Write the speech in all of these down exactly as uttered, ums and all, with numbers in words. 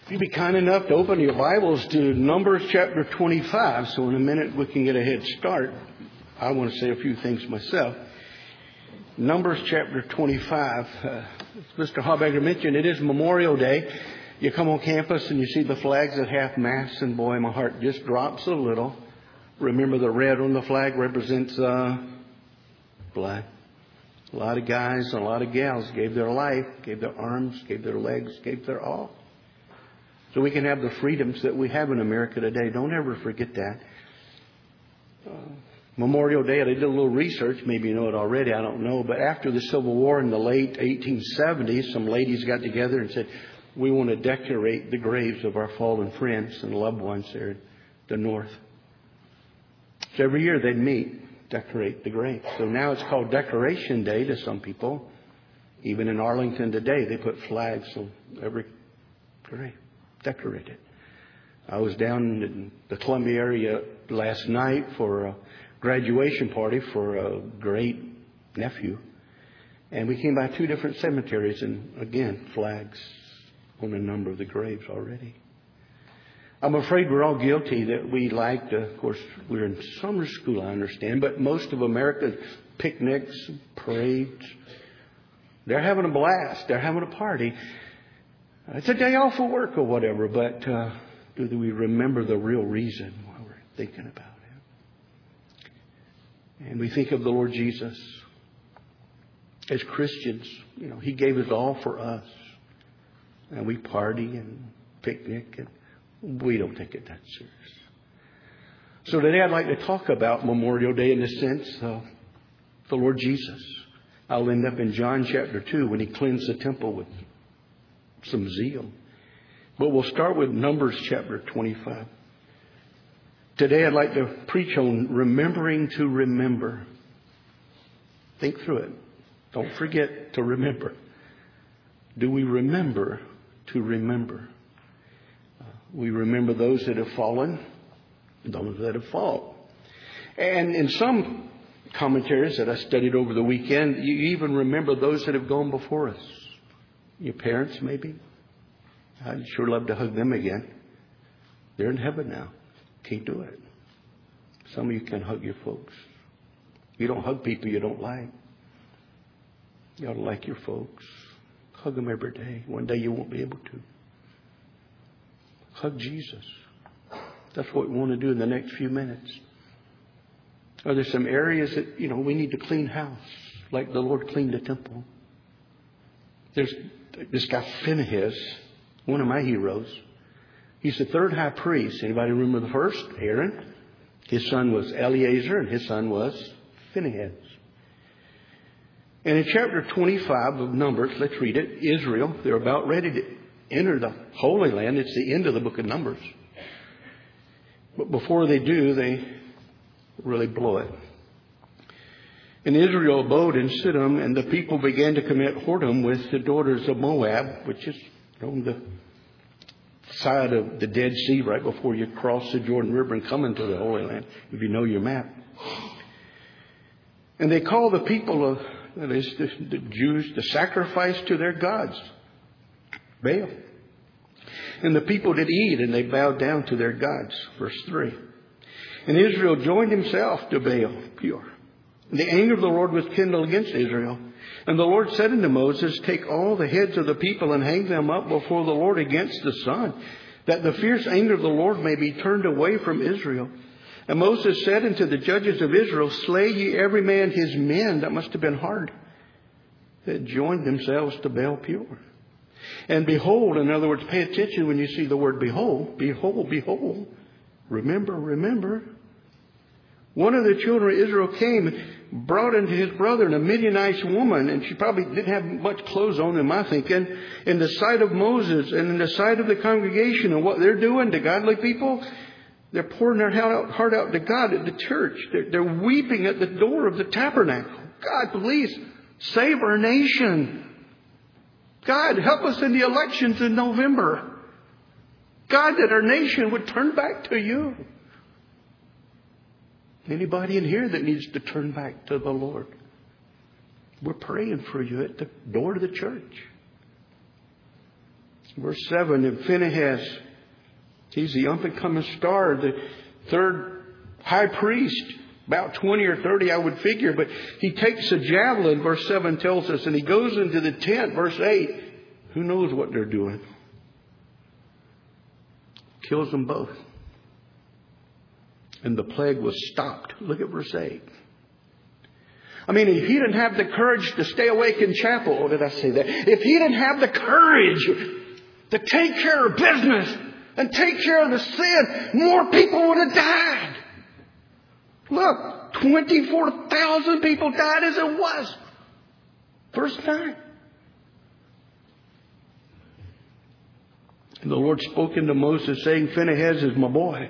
If you'd be kind enough to open your Bibles to Numbers chapter twenty-five, so in a minute we can get a head start. I want to say a few things myself. Numbers chapter twenty-five. Uh, as Mister Hobegger mentioned, it is Memorial Day. You come on campus and you see the flags at half-mast, and boy, my heart just drops a little. Remember, the red on the flag represents uh, blood. A lot of guys and a lot of gals gave their life, gave their arms, gave their legs, gave their all. So we can have the freedoms that we have in America today. Don't ever forget that. Uh, Memorial Day, I did a little research. Maybe you know it already. I don't know. But after the Civil War in the late eighteen seventies, some ladies got together and said, we want to decorate the graves of our fallen friends and loved ones there in the North. So every year they'd meet, decorate the graves. So now it's called Decoration Day to some people. Even in Arlington today, they put flags on every grave. Decorated. I was down in the Columbia area last night for a graduation party for a great nephew. And we came by two different cemeteries and, again, flags on a number of the graves already. I'm afraid we're all guilty that we like to, of course, we're in summer school, I understand, but most of America's picnics, parades, they're having a blast. They're having a party. It's a day off of work or whatever, but uh, do we remember the real reason why we're thinking about it? And we think of the Lord Jesus. As Christians, you know, He gave His all for us. And we party and picnic, and we don't take it that serious. So today I'd like to talk about Memorial Day in the sense of the Lord Jesus. I'll end up in John chapter two when He cleansed the temple with some zeal. But we'll start with Numbers chapter twenty-five. Today I'd like to preach on remembering to remember. Think through it. Don't forget to remember. Do we remember to remember? Uh, we remember those that have fallen, those that have fallen. And in some commentaries that I studied over the weekend, you even remember those that have gone before us. Your parents, maybe. I'd sure love to hug them again. They're in heaven now. Can't do it. Some of you can hug your folks. You don't hug people you don't like. You ought to like your folks. Hug them every day. One day you won't be able to. Hug Jesus. That's what we want to do in the next few minutes. Are there some areas that, you know, we need to clean house, like the Lord cleaned the temple? There's this guy Phinehas, one of my heroes. He's the third high priest. Anybody remember the first? Aaron. His son was Eleazar, and his son was Phinehas. And in chapter twenty-five of Numbers, let's read it. Israel, they're about ready to enter the Holy Land. It's the end of the book of Numbers. But before they do, they really blow it. And Israel abode in Siddim, and the people began to commit whoredom with the daughters of Moab, which is on the side of the Dead Sea right before you cross the Jordan River and come into the Holy Land, if you know your map. And they call the people of, that is, the, the Jews, to sacrifice to their gods, Baal. And the people did eat, and they bowed down to their gods. Verse three. And Israel joined himself to Baal, Peor. And the anger of the Lord was kindled against Israel. And the Lord said unto Moses, take all the heads of the people and hang them up before the Lord against the sun, that the fierce anger of the Lord may be turned away from Israel. And Moses said unto the judges of Israel, slay ye every man his men. That must have been hard. That joined themselves to Baal Peor. And behold, in other words, pay attention when you see the word behold. Behold, behold. Remember, remember. One of the children of Israel came, brought into his brother a Midianite woman, and she probably didn't have much clothes on, in my thinking, in the sight of Moses and in the sight of the congregation. And what they're doing to godly people, they're pouring their heart out to God at the church. They're, they're weeping at the door of the tabernacle. God, please save our nation. God, help us in the elections in November. God, that our nation would turn back to you. Anybody in here that needs to turn back to the Lord? We're praying for you at the door of the church. Verse seven, and Phinehas, he's the up-and-coming star, the third high priest, about twenty or thirty, I would figure. But he takes a javelin, verse seven tells us, and he goes into the tent, verse eight. Who knows what they're doing? Kills them both. And the plague was stopped. Look at verse eight. I mean, if he didn't have the courage to stay awake in chapel, or did I say that? If he didn't have the courage to take care of business and take care of the sin, more people would have died. Look, twenty-four thousand people died as it was. Verse nine. And the Lord spoke unto Moses, saying, Phinehas is my boy.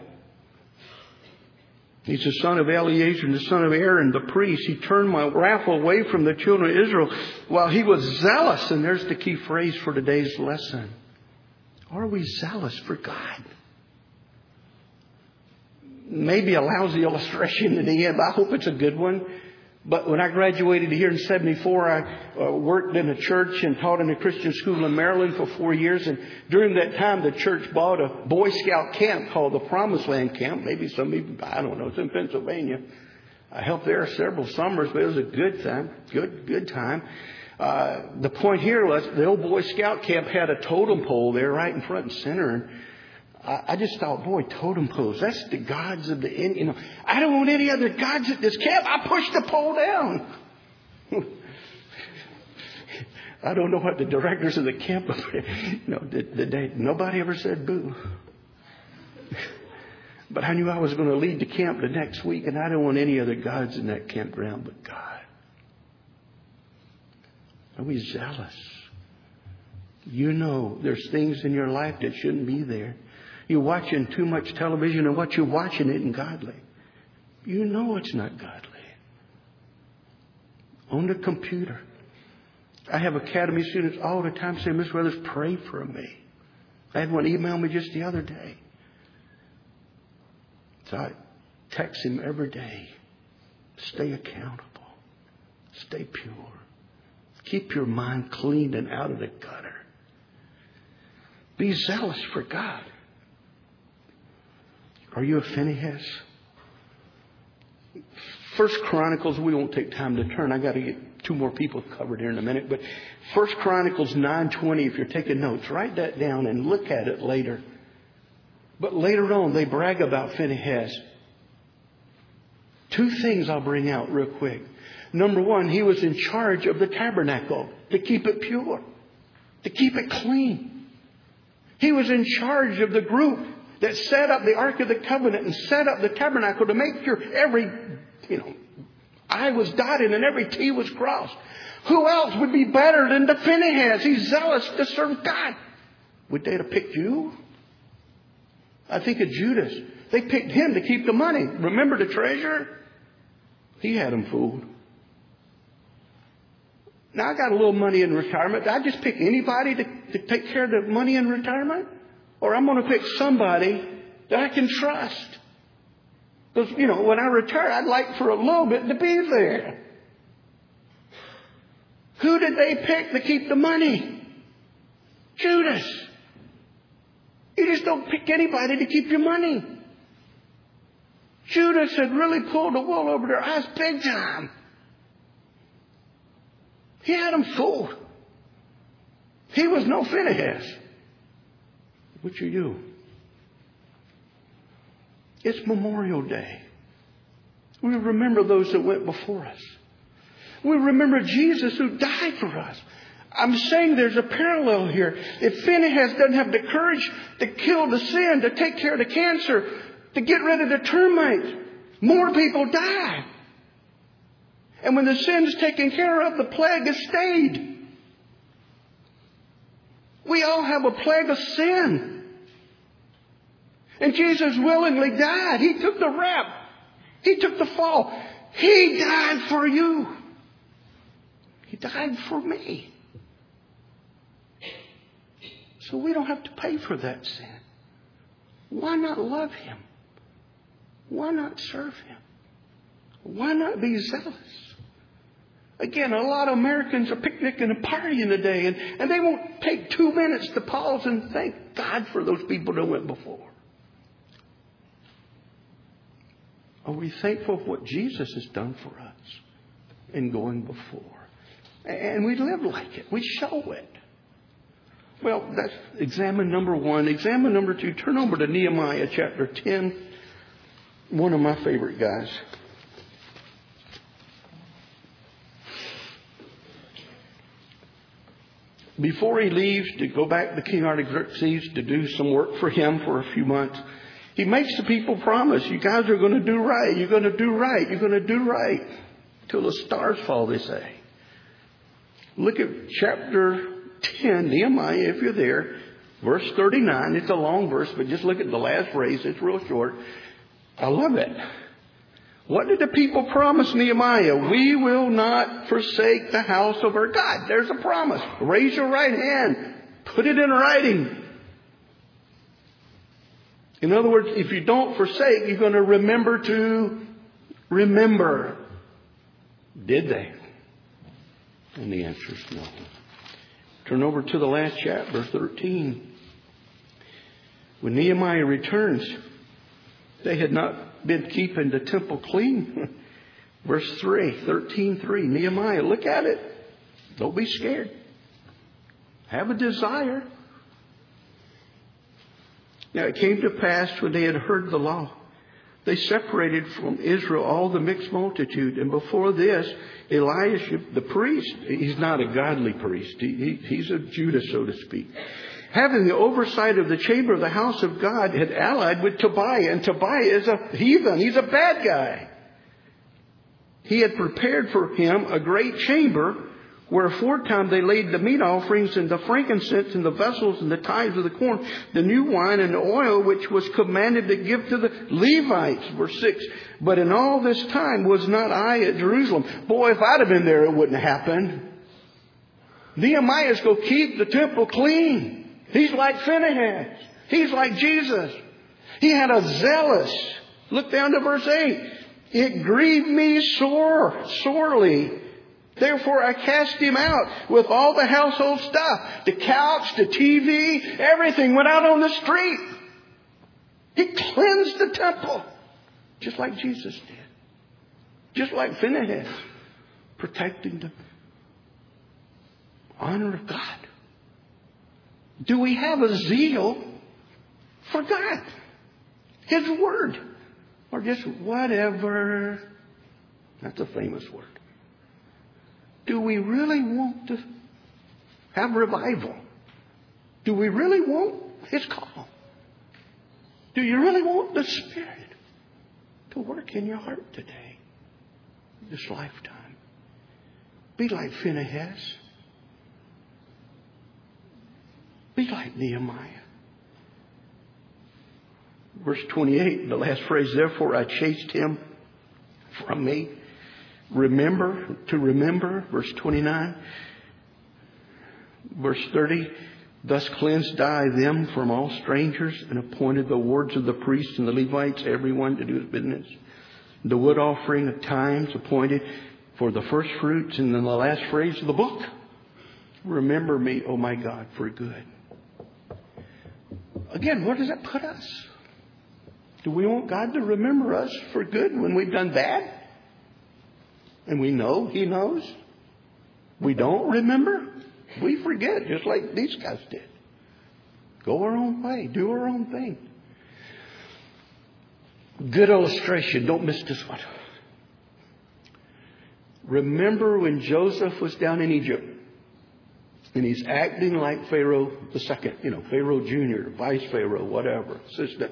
He's the son of Eleazar, the son of Aaron, the priest. He turned my wrath away from the children of Israel while he was zealous. And there's the key phrase for today's lesson. Are we zealous for God? Maybe a lousy illustration in the end, but I hope it's a good one. But when I graduated here in seventy-four, I uh, worked in a church and taught in a Christian school in Maryland for four years. And during that time, the church bought a Boy Scout camp called the Promised Land Camp. Maybe some people, I don't know, it's in Pennsylvania. I helped there several summers, but it was a good time, good, good time. Uh, the point here was the old Boy Scout camp had a totem pole there right in front and center. And I just thought, boy, totem poles, that's the gods of the Indian. You know, I don't want any other gods at this camp. I pushed the pole down. I don't know what the directors of the camp, you know, did, did they, nobody ever said boo. But I knew I was going to lead the camp the next week, and I don't want any other gods in that campground but God. Are we zealous? You know there's things in your life that shouldn't be there. You're watching too much television, and what you're watching isn't godly. You know it's not godly. On the computer. I have academy students all the time saying, Mister Weathers, pray for me. I had one email me just the other day. So I text him every day. Stay accountable. Stay pure. Keep your mind clean and out of the gutter. Be zealous for God. Are you a Phinehas? First Chronicles, we won't take time to turn. I got to get two more people covered here in a minute. But First Chronicles nine twenty, if you're taking notes, write that down and look at it later. But later on, they brag about Phinehas. Two things I'll bring out real quick. Number one, he was in charge of the tabernacle to keep it pure, to keep it clean. He was in charge of the group that set up the Ark of the Covenant and set up the tabernacle to make sure every, you know, I was dotted and every T was crossed. Who else would be better than the Phinehas? He's zealous to serve God. Would they have picked you? I think of Judas. They picked him to keep the money. Remember the treasurer? He had them fooled. Now I got a little money in retirement. Did I just pick anybody to, to take care of the money in retirement? Or I'm going to pick somebody that I can trust. Because, you know, when I retire, I'd like for a little bit to be there. Who did they pick to keep the money? Judas. You just don't pick anybody to keep your money. Judas had really pulled the wool over their eyes big time. He had them fooled. He was no Phinehas. Which are you? It's Memorial Day. We remember those that went before us. We remember Jesus who died for us. I'm saying there's a parallel here. If Phinehas doesn't have the courage to kill the sin, to take care of the cancer, to get rid of the termites, more people die. And when the sin's taken care of, the plague has stayed. We all have a plague of sin. And Jesus willingly died. He took the rap. He took the fall. He died for you. He died for me. So we don't have to pay for that sin. Why not love Him? Why not serve Him? Why not be zealous? Again, a lot of Americans are picnicking and partying today, and, and they won't take two minutes to pause and thank God for those people that went before. Are we thankful for what Jesus has done for us in going before? And we live like it. We show it. Well, that's examine number one. Examine number two. Turn over to Nehemiah chapter ten. One of my favorite guys. Before he leaves to go back to King Artaxerxes to do some work for him for a few months, he makes the people promise, you guys are going to do right. You're going to do right. You're going to do right. Till the stars fall, they say. Look at chapter ten, Nehemiah, if you're there. Verse thirty-nine. It's a long verse, but just look at the last phrase. It's real short. I love it. What did the people promise Nehemiah? We will not forsake the house of our God. There's a promise. Raise your right hand. Put it in writing. In other words, if you don't forsake, you're going to remember to remember. Did they? And the answer is no. Turn over to the last chapter, thirteen. When Nehemiah returns, they had not been keeping the temple clean. Verse three, thirteen three. Nehemiah, look at it. Don't be scared. Have a desire. Now it came to pass when they had heard the law, they separated from Israel all the mixed multitude. And before this, Eliashib, the priest, he's not a godly priest. He, he, he's a Judah, so to speak. Having the oversight of the chamber of the house of God, had allied with Tobiah. And Tobiah is a heathen. He's a bad guy. He had prepared for him a great chamber where aforetime they laid the meat offerings and the frankincense and the vessels and the tithes of the corn, the new wine and the oil, which was commanded to give to the Levites. Verse six. But in all this time was not I at Jerusalem. Boy, if I'd have been there, it wouldn't have happened. Nehemiah's going to keep the temple clean. He's like Phinehas. He's like Jesus. He had a zealous. Look down to verse eight. It grieved me sore, sorely. Therefore I cast him out with all the household stuff. The couch, the T V, everything went out on the street. He cleansed the temple. Just like Jesus did. Just like Phinehas. Protecting the honor of God. Do we have a zeal for God? His word. Or just whatever. That's a famous word. Do we really want to have revival? Do we really want His call? Do you really want the Spirit to work in your heart today, this lifetime? Be like Phinehas. Be like Nehemiah. Verse twenty-eight, the last phrase, therefore I chased him from me. Remember, to remember. Verse twenty-nine. Verse thirty. Thus cleansed I them from all strangers and appointed the wards of the priests and the Levites, everyone to do his business. The wood offering of times appointed for the first fruits. And then the last phrase of the book. Remember me, O my God, for good. Again, where does that put us? Do we want God to remember us for good when we've done bad? And we know He knows. We don't remember. We forget, just like these guys did. Go our own way. Do our own thing. Good illustration. Don't miss this one. Remember when Joseph was down in Egypt and he's acting like Pharaoh the second, you know, Pharaoh Junior, Vice Pharaoh, whatever, assistant.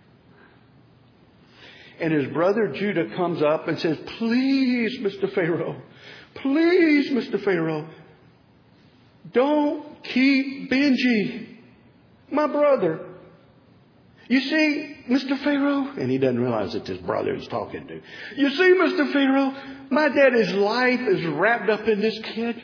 And his brother Judah comes up and says, please, Mister Pharaoh, please, Mister Pharaoh, don't keep Benji, my brother. You see, Mister Pharaoh, and he doesn't realize it's his brother he's talking to. You see, Mister Pharaoh, my daddy's life is wrapped up in this kid.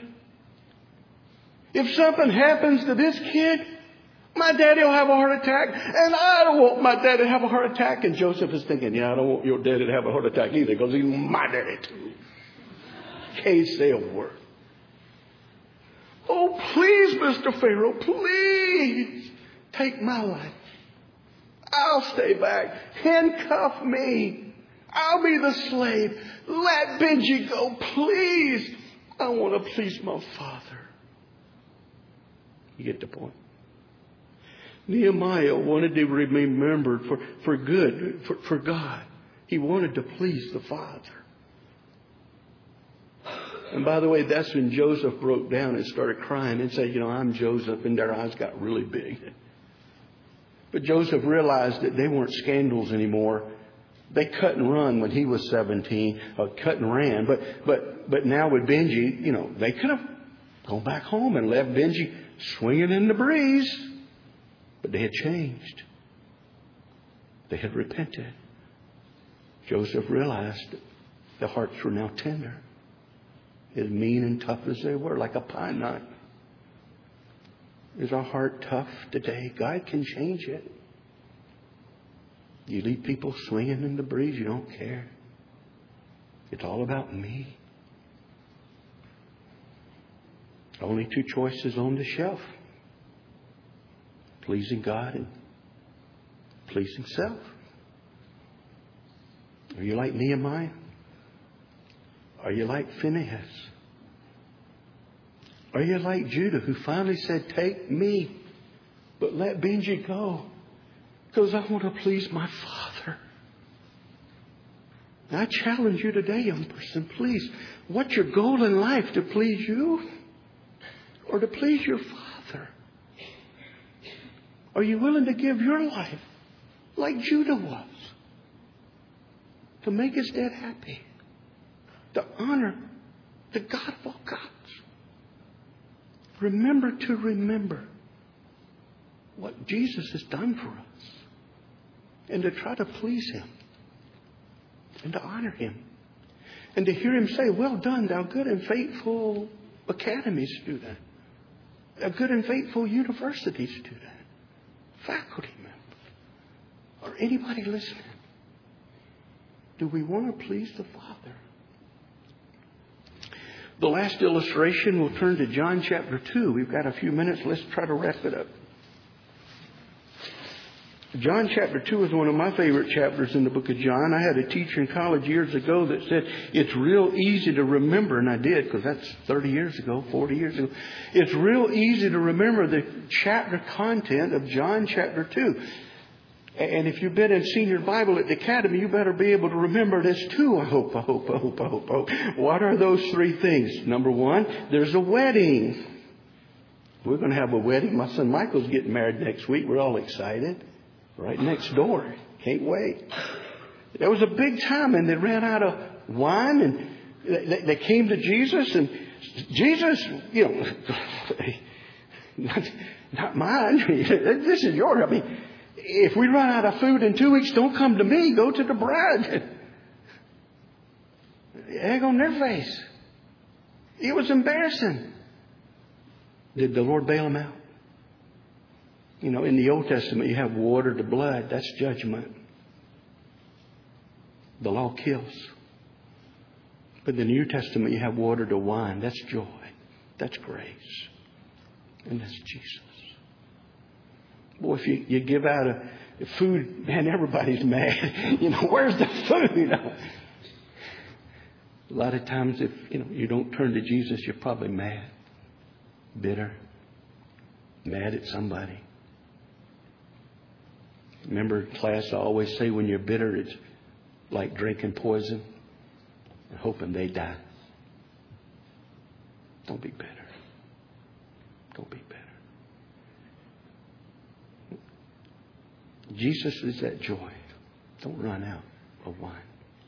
If something happens to this kid, my daddy will have a heart attack, and I don't want my daddy to have a heart attack. And Joseph is thinking, yeah, I don't want your daddy to have a heart attack either, because he's my daddy too. can't say a word. Oh, please, Mister Pharaoh, please take my life. I'll stay back. Handcuff me. I'll be the slave. Let Benji go, please. I want to please my father. You get the point? Nehemiah wanted to be remembered for, for good, for, for God. He wanted to please the Father. And by the way, that's when Joseph broke down and started crying and said, you know, I'm Joseph, and their eyes got really big. But Joseph realized that they weren't scandals anymore. They cut and run when he was seventeen, or cut and ran. But but but now with Benji, you know, they could have gone back home and left Benji swinging in the breeze. But they had changed. They had repented. Joseph realized that their hearts were now tender. As mean and tough as they were, like a pine knot. Is our heart tough today? God can change it. You leave people swinging in the breeze, you don't care. It's all about me. Only two choices on the shelf. Pleasing God and pleasing self. Are you like Nehemiah? Are you like Phinehas? Are you like Judah, who finally said, take me, but let Benji go, because I want to please my Father? And I challenge you today, young person, please, what's your goal in life? To please you or to please your Father? Are you willing to give your life like Judah was, to make his dad happy, to honor the God of all gods? Remember to remember what Jesus has done for us, and to try to please Him and to honor Him, and to hear Him say, well done, thou good and faithful academy student, a good and faithful university student, faculty member, or anybody listening. Do we want to please the Father? The last illustration, we'll turn to John chapter two. We've got a few minutes. Let's try to wrap it up. John chapter two is one of my favorite chapters in the book of John. I had a teacher in college years ago that said it's real easy to remember, and I did, because that's thirty years ago, forty years ago. It's real easy to remember the chapter content of John chapter two. And if you've been in senior Bible at the academy, you better be able to remember this too. I hope, I hope, I hope, I hope, I hope. What are those three things? Number one, there's a wedding. We're going to have a wedding. My son Michael's getting married next week. We're all excited. Right next door. Can't wait. There was a big time, and they ran out of wine, and they came to Jesus, and Jesus, you know, not, not mine. This is yours. I mean, if we run out of food in two weeks, don't come to me. Go to the bride. Egg on their face. It was embarrassing. Did the Lord bail them out? You know, in the Old Testament, you have water to blood. That's judgment. The law kills. But in the New Testament, you have water to wine. That's joy. That's grace. And that's Jesus. Boy, if you, you give out a, a food, man, everybody's mad. You know, where's the food? You know? A lot of times, if you know you don't turn to Jesus, you're probably mad, bitter, mad at somebody. Remember, class, I always say when you're bitter, it's like drinking poison and hoping they die. Don't be bitter. Don't be bitter. Jesus is that joy. Don't run out of wine.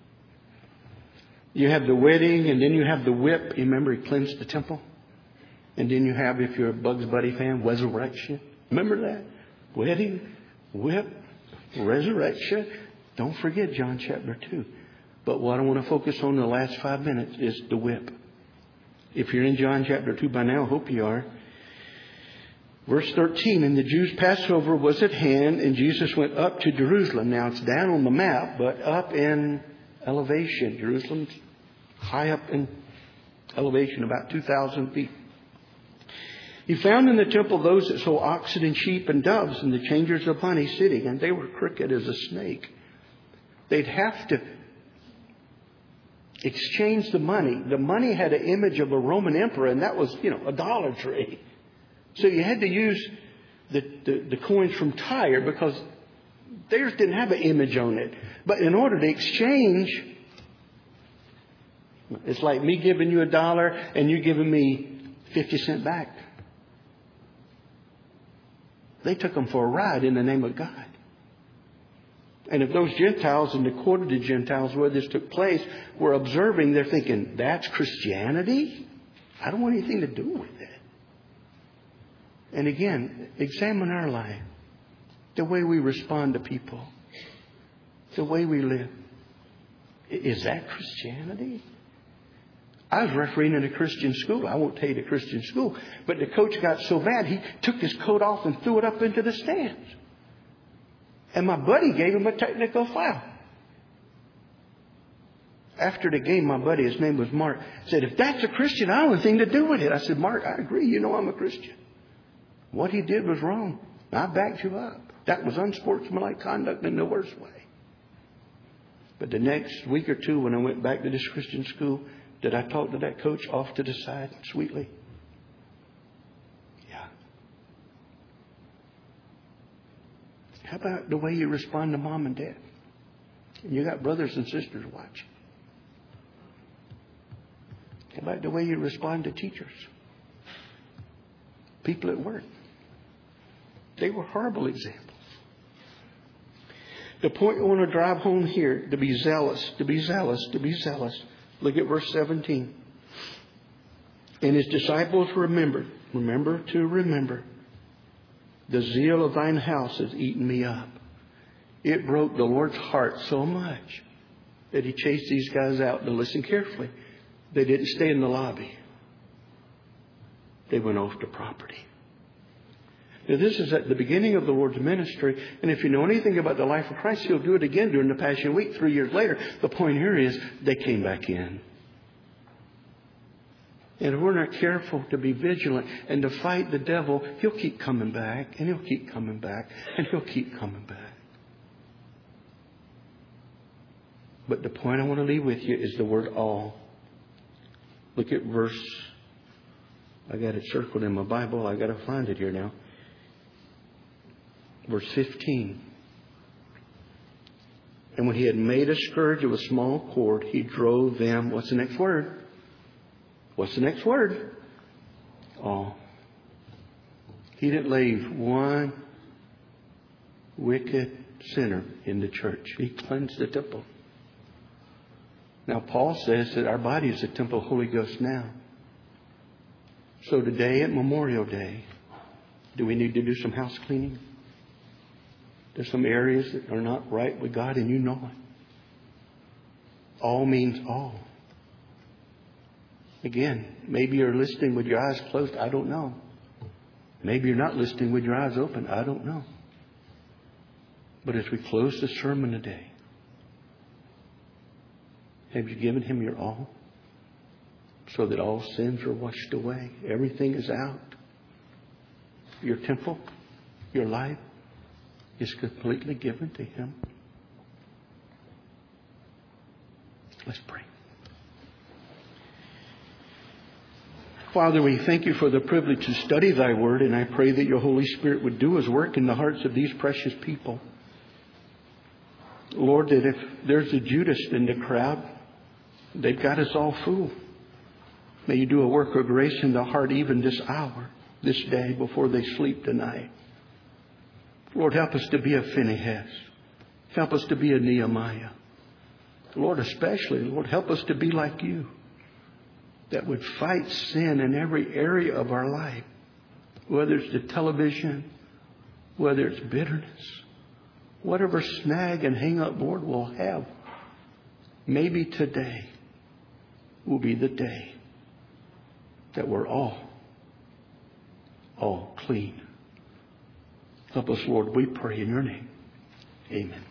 You have the wedding, and then you have the whip. You remember He cleansed the temple? And then you have, if you're a Bugs Bunny fan, resurrection. Remember that? Wedding, whip, resurrection. Don't forget John chapter two. But what I want to focus on in the last five minutes is the whip. If you're in John chapter two by now, I hope you are. Verse thirteen, and the Jews' Passover was at hand, and Jesus went up to Jerusalem. Now it's down on the map, but up in elevation. Jerusalem's high up in elevation about two thousand feet. He found in the temple those that sold oxen and sheep and doves and the changers of money sitting, and they were crooked as a snake. They'd have to exchange the money. The money had an image of a Roman emperor, and that was, you know, idolatry. So you had to use the, the, the coins from Tyre because theirs didn't have an image on it. But in order to exchange, it's like me giving you a dollar and you giving me fifty cents back. They took them for a ride in the name of God. And if those Gentiles and the quarter of the Gentiles where this took place were observing, they're thinking, that's Christianity? I don't want anything to do with that. And again, examine our life. The way we respond to people. The way we live. Is that Christianity? I was refereeing in a Christian school. I won't tell you the Christian school. But the coach got so bad, he took his coat off and threw it up into the stands. And my buddy gave him a technical foul. After the game, my buddy, his name was Mark, said, if that's a Christian, I don't have anything to do with it. I said, Mark, I agree. You know I'm a Christian. What he did was wrong. I backed you up. That was unsportsmanlike conduct in the worst way. But the next week or two, when I went back to this Christian school, did I talk to that coach off to the side sweetly? Yeah. How about the way you respond to mom and dad? And you got brothers and sisters watching. How about the way you respond to teachers? People at work. They were horrible examples. The point I want to drive home here, to be zealous, to be zealous, to be zealous. Look at verse seventeen. And his disciples remembered. Remember to remember. The zeal of thine house has eaten me up. It broke the Lord's heart so much that he chased these guys out. Now listen carefully. They didn't stay in the lobby. They went off to property. Now, this is at the beginning of the Lord's ministry. And if you know anything about the life of Christ, He'll do it again during the Passion Week three years later. The point here is they came back in. And if we're not careful to be vigilant and to fight the devil, he'll keep coming back and he'll keep coming back and he'll keep coming back. But the point I want to leave with you is the word all. Look at verse, I got it circled in my Bible. I got to find it here now. Verse fifteen. And when he had made a scourge of a small cord, he drove them. What's the next word? What's the next word? All. He didn't leave one wicked sinner in the church. He cleansed the temple. Now, Paul says that our body is the temple of the Holy Ghost now. So today at Memorial Day, do we need to do some house cleaning? There's some areas that are not right with God, and you know it. All means all. Again, maybe you're listening with your eyes closed. I don't know. Maybe you're not listening with your eyes open. I don't know. But as we close the sermon today, have you given Him your all? So that all sins are washed away. Everything is out. Your temple, your life is completely given to Him. Let's pray. Father, we thank You for the privilege to study Thy Word, and I pray that Your Holy Spirit would do His work in the hearts of these precious people. Lord, that if there's a Judas in the crowd, they've got us all fooled. May You do a work of grace in the heart even this hour, this day, before they sleep tonight. Lord, help us to be a Phinehas. Help us to be a Nehemiah. Lord, especially, Lord, help us to be like You, that would fight sin in every area of our life, whether it's the television, whether it's bitterness, whatever snag and hang up, Lord, we'll have. Maybe today will be the day that we're all, all clean. Help us, Lord, we pray in Your name. Amen.